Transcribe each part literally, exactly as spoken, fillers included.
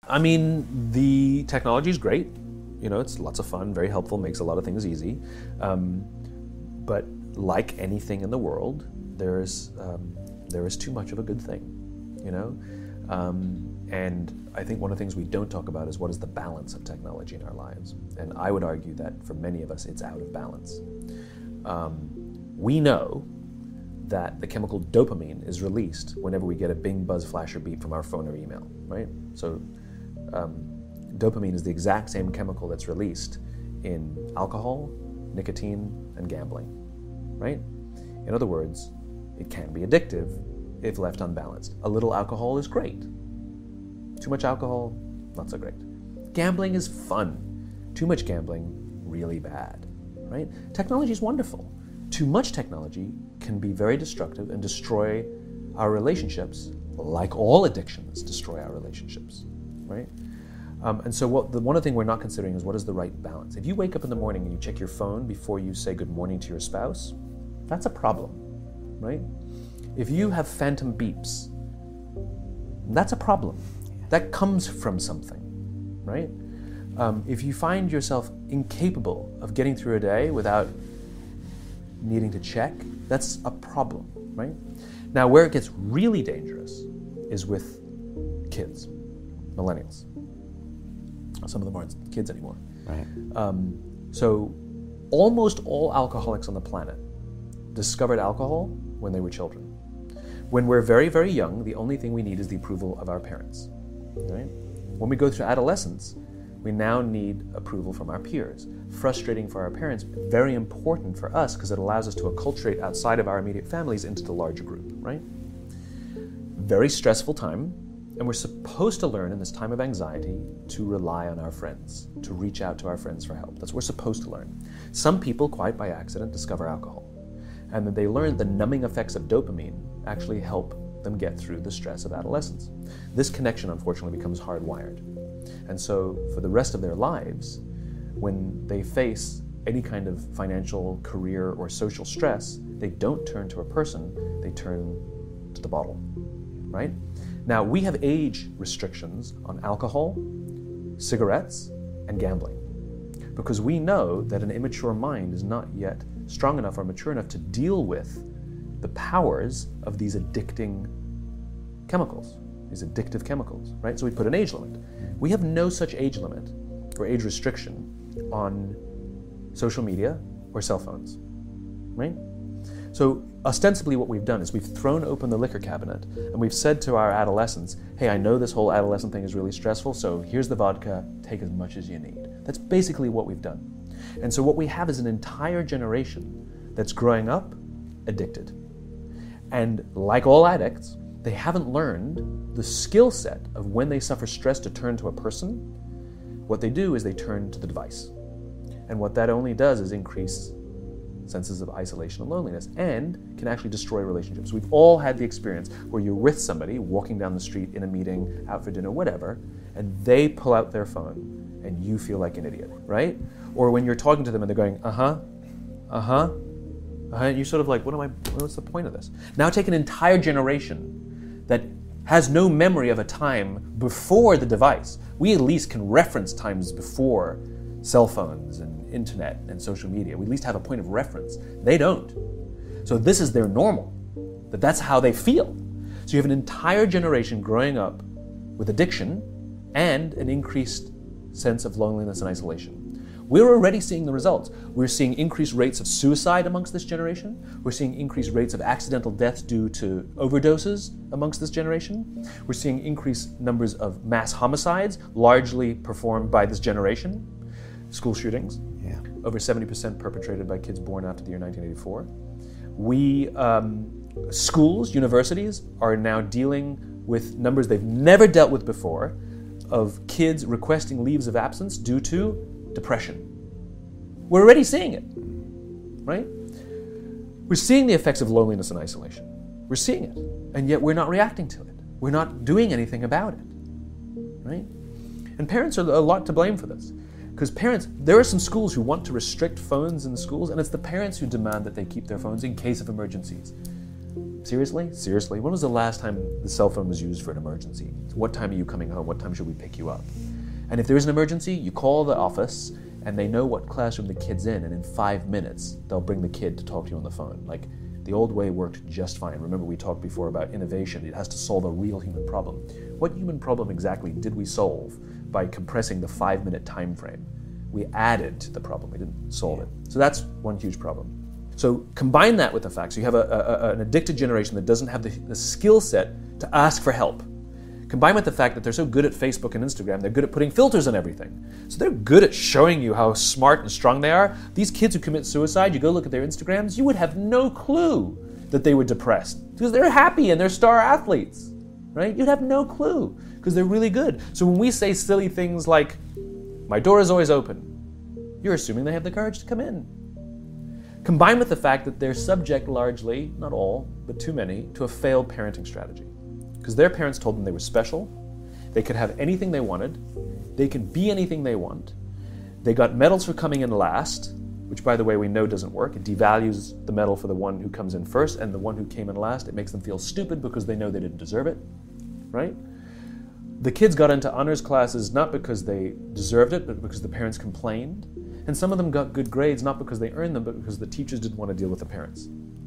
I mean, the technology is great. You know, it's lots of fun, very helpful, makes a lot of things easy. Um, but like anything in the world, there is um, there is too much of a good thing, you know? Um, and I think one of the things we don't talk about is what is the balance of technology in our lives. And I would argue that for many of us, it's out of balance. Um, we know that the chemical dopamine is released whenever we get a bing, buzz, flash, or beep from our phone or email, right? So um, dopamine is the exact same chemical that's released in alcohol, nicotine, and gambling, right? In other words, it can be addictive if left unbalanced. A little alcohol is great. Too much alcohol, not so great. Gambling is fun. Too much gambling, really bad, right? Technology is wonderful. Too much technology can be very destructive and destroy our relationships, like all addictions destroy our relationships, right? Um, and so what the one thing we're not considering is what is the right balance. If you wake up in the morning and you check your phone before you say good morning to your spouse, that's a problem, right? If you have phantom beeps, that's a problem. That comes from something, right? Um, if you find yourself incapable of getting through a day without needing to check, that's a problem, right? Now, where it gets really dangerous is with kids, millennials. Some of them aren't kids anymore. Right. Um, so almost all alcoholics on the planet discovered alcohol when they were children. When we're very, very young, the only thing we need is the approval of our parents, right? When we go through adolescence, we now need approval from our peers. Frustrating for our parents, very important for us because it allows us to acculturate outside of our immediate families into the larger group, right? Very stressful time, and we're supposed to learn in this time of anxiety to rely on our friends, to reach out to our friends for help. That's what we're supposed to learn. Some people, quite by accident, discover alcohol, and then they learn the numbing effects of dopamine actually help them get through the stress of adolescence. This connection, unfortunately, becomes hardwired. And so for the rest of their lives, when they face any kind of financial, career, or social stress, they don't turn to a person, they turn to the bottle, right? Now, we have age restrictions on alcohol, cigarettes, and gambling, because we know that an immature mind is not yet strong enough or mature enough to deal with the powers of these addicting chemicals, these addictive chemicals, right? So we put an age limit. We have no such age limit or age restriction on social media or cell phones, right? So ostensibly what we've done is we've thrown open the liquor cabinet and we've said to our adolescents, hey, I know this whole adolescent thing is really stressful, so here's the vodka, take as much as you need. That's basically what we've done. And so what we have is an entire generation that's growing up addicted. And like all addicts, they haven't learned the skill set of when they suffer stress to turn to a person. What they do is they turn to the device. And what that only does is increase senses of isolation and loneliness and can actually destroy relationships. We've all had the experience where you're with somebody walking down the street in a meeting, out for dinner, whatever, and they pull out their phone and you feel like an idiot, right? Or when you're talking to them and they're going, uh-huh, uh-huh, uh-huh, and you're sort of like, what am I, what's the point of this? Now take an entire generation that has no memory of a time before the device. We at least can reference times before cell phones and internet and social media. We at least have a point of reference. They don't. So this is their normal, that that's how they feel. So you have an entire generation growing up with addiction and an increased sense of loneliness and isolation. We're already seeing the results. We're seeing increased rates of suicide amongst this generation. We're seeing increased rates of accidental deaths due to overdoses amongst this generation. We're seeing increased numbers of mass homicides, largely performed by this generation. School shootings, yeah. Over seventy percent perpetrated by kids born after the year nineteen eighty-four. We, um, schools, universities are now dealing with numbers they've never dealt with before of kids requesting leaves of absence due to depression. We're already seeing it, right? We're seeing the effects of loneliness and isolation. We're seeing it, and yet we're not reacting to it. We're not doing anything about it, right? And parents are a lot to blame for this. Because parents, there are some schools who want to restrict phones in the schools, and it's the parents who demand that they keep their phones in case of emergencies. Seriously? Seriously? When was the last time the cell phone was used for an emergency? What time are you coming home? What time should we pick you up? And if there is an emergency, you call the office and they know what classroom the kid's in, and in five minutes, they'll bring the kid to talk to you on the phone. Like, the old way worked just fine. Remember, we talked before about innovation. It has to solve a real human problem. What human problem exactly did we solve by compressing the five-minute time frame? We added to the problem. We didn't solve it. So that's one huge problem. So combine that with the fact, so you have a, a, an addicted generation that doesn't have the, the skill set to ask for help. Combine with the fact that they're so good at Facebook and Instagram, they're good at putting filters on everything. So they're good at showing you how smart and strong they are. These kids who commit suicide, you go look at their Instagrams, you would have no clue that they were depressed because they're happy and they're star athletes, right? You'd have no clue because they're really good. So when we say silly things like, my door is always open, you're assuming they have the courage to come in. Combined with the fact that they're subject largely, not all, but too many, to a failed parenting strategy. Because their parents told them they were special, they could have anything they wanted, they can be anything they want, they got medals for coming in last, which by the way we know doesn't work. It devalues the medal for the one who comes in first, and the one who came in last, it makes them feel stupid because they know they didn't deserve it, right? The kids got into honors classes not because they deserved it, but because the parents complained. And some of them got good grades not because they earned them, but because the teachers didn't want to deal with the parents.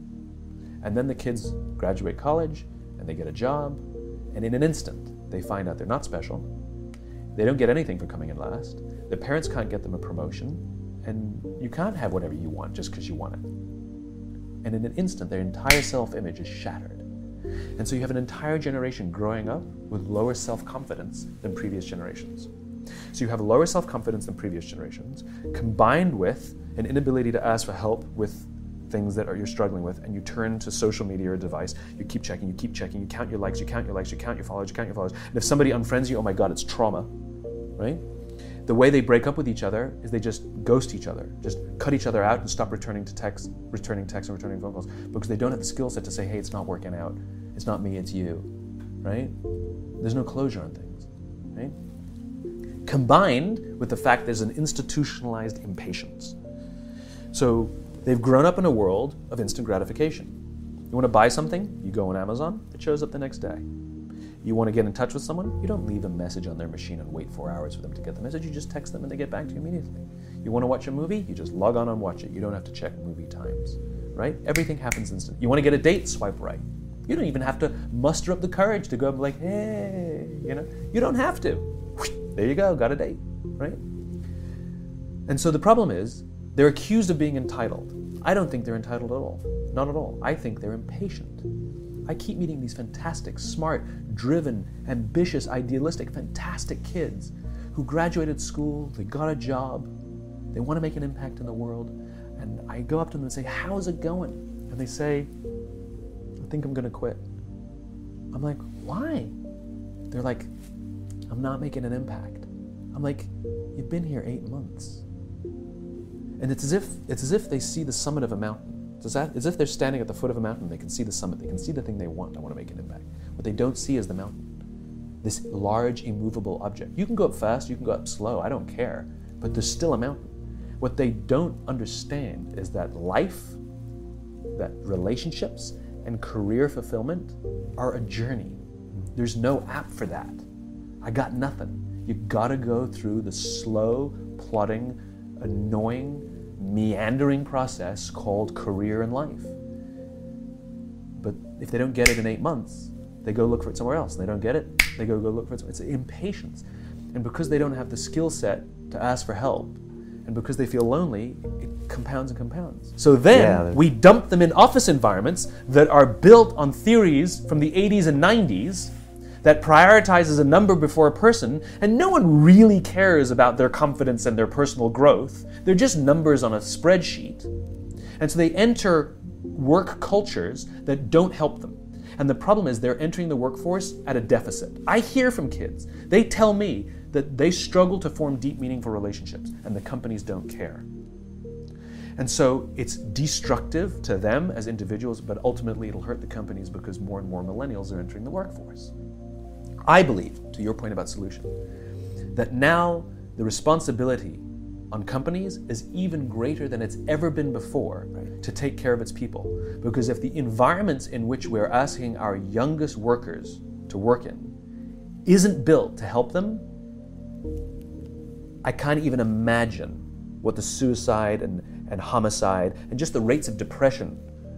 And then the kids graduate college, and they get a job, and in an instant, they find out they're not special. They don't get anything for coming in last. Their parents can't get them a promotion, and you can't have whatever you want just because you want it. And in an instant, their entire self-image is shattered. And so you have an entire generation growing up with lower self-confidence than previous generations. So you have lower self-confidence than previous generations, combined with an inability to ask for help with things that are you're struggling with, and you turn to social media or a device, you keep checking, you keep checking, you count your likes, you count your likes, you count your followers, you count your followers. And if somebody unfriends you, oh my God, it's trauma, right? The way they break up with each other is they just ghost each other, just cut each other out and stop returning to text, returning texts and returning phone calls because they don't have the skill set to say, hey, it's not working out. It's not me, it's you, right? There's no closure on things, right? Combined with the fact there's an institutionalized impatience. So they've grown up in a world of instant gratification. You want to buy something, you go on Amazon, it shows up the next day. You want to get in touch with someone, you don't leave a message on their machine and wait four hours for them to get the message, you just text them and they get back to you immediately. You want to watch a movie, you just log on and watch it. You don't have to check movie times, right? Everything happens instant. You want to get a date, swipe right. You don't even have to muster up the courage to go and be like, hey, you know? You don't have to. There you go, got a date, right? And so the problem is, they're accused of being entitled. I don't think they're entitled at all. Not at all. I think they're impatient. I keep meeting these fantastic, smart, driven, ambitious, idealistic, fantastic kids who graduated school, they got a job, they want to make an impact in the world, and I go up to them and say, how's it going? And they say, I think I'm going to quit. I'm like, why? They're like, I'm not making an impact. I'm like, you've been here eight months. And it's as if it's as if they see the summit of a mountain. It's as if they're standing at the foot of a mountain, they can see the summit, they can see the thing they want, I want to make an impact. What they don't see is the mountain. This large, immovable object. You can go up fast, you can go up slow, I don't care, but there's still a mountain. What they don't understand is that life, that relationships, and career fulfillment are a journey. There's no app for that. I got nothing. You gotta go through the slow, plodding, annoying, meandering process called career and life. But if they don't get it in eight months, they go look for it somewhere else. They don't get it, they go go look for it somewhere. It's impatience. And because they don't have the skill set to ask for help, and because they feel lonely, it compounds and compounds. So then yeah, we dump them in office environments that are built on theories from the eighties and nineties that prioritizes a number before a person, and no one really cares about their confidence and their personal growth. They're just numbers on a spreadsheet. And so they enter work cultures that don't help them. And the problem is they're entering the workforce at a deficit. I hear from kids. They tell me that they struggle to form deep, meaningful relationships, and the companies don't care. And so it's destructive to them as individuals, but ultimately it'll hurt the companies because more and more millennials are entering the workforce. I believe, to your point about solution, that now the responsibility on companies is even greater than it's ever been before right. to take care of its people. Because if the environments in which we're asking our youngest workers to work in isn't built to help them, I can't even imagine what the suicide and, and homicide and just the rates of depression,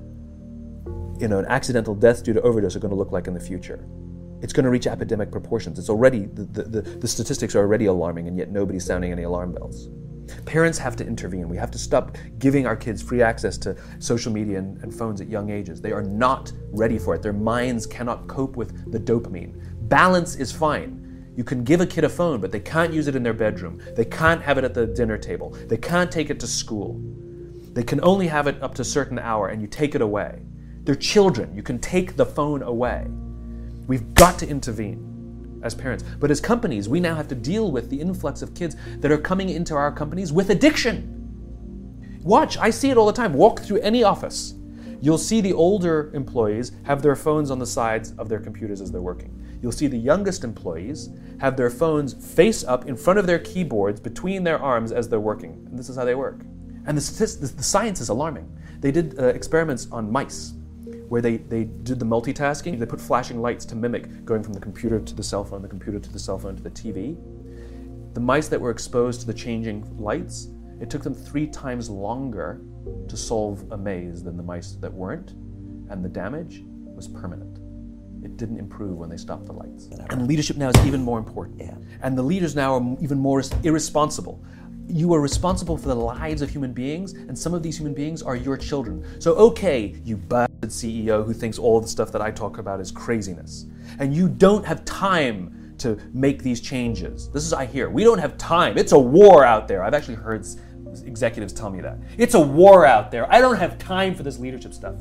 you know, and accidental deaths due to overdose are going to look like in the future. It's going to reach epidemic proportions. It's already, the, the, the, the statistics are already alarming, and yet nobody's sounding any alarm bells. Parents have to intervene. We have to stop giving our kids free access to social media and, and phones at young ages. They are not ready for it. Their minds cannot cope with the dopamine. Balance is fine. You can give a kid a phone, but they can't use it in their bedroom. They can't have it at the dinner table. They can't take it to school. They can only have it up to a certain hour, and you take it away. They're children. You can take the phone away. We've got to intervene as parents. But as companies, we now have to deal with the influx of kids that are coming into our companies with addiction. Watch, I see it all the time. Walk through any office. You'll see the older employees have their phones on the sides of their computers as they're working. You'll see the youngest employees have their phones face up in front of their keyboards between their arms as they're working. And this is how they work. And the, statistics, the science is alarming. They did uh, experiments on mice where they, they did the multitasking. They put flashing lights to mimic going from the computer to the cell phone, the computer to the cell phone to the T V. The mice that were exposed to the changing lights, it took them three times longer to solve a maze than the mice that weren't, and the damage was permanent. It didn't improve when they stopped the lights. And leadership now is even more important. Yeah. And the leaders now are even more irresponsible. You are responsible for the lives of human beings, and some of these human beings are your children. So okay, you bastard C E O who thinks all the stuff that I talk about is craziness, and you don't have time to make these changes. This is, I hear, we don't have time. It's a war out there. I've actually heard executives tell me that. It's a war out there. I don't have time for this leadership stuff.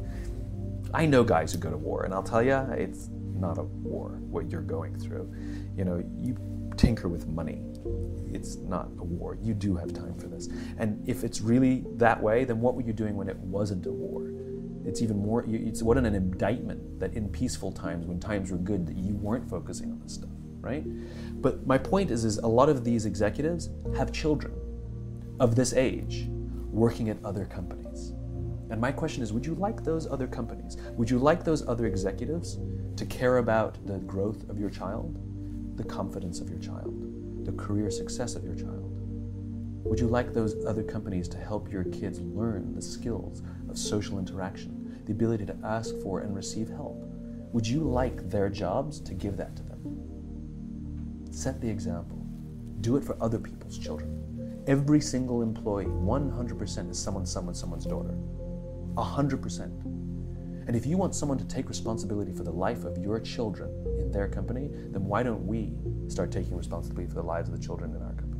I know guys who go to war, and I'll tell you, it's not a war, what you're going through. You know, you tinker with money. It's not a war. You do have time for this. And if it's really that way, then what were you doing when it wasn't a war? It's even more, it's what an indictment that in peaceful times, when times were good, that you weren't focusing on this stuff, right? But my point is, is a lot of these executives have children of this age working at other companies. And my question is, would you like those other companies? Would you like those other executives to care about the growth of your child, the confidence of your child, the career success of your child? Would you like those other companies to help your kids learn the skills of social interaction, the ability to ask for and receive help? Would you like their jobs to give that to them? Set the example. Do it for other people's children. Every single employee, one hundred percent is someone, someone, someone's daughter. one hundred percent. And if you want someone to take responsibility for the life of your children in their company, then why don't we start taking responsibility for the lives of the children in our company?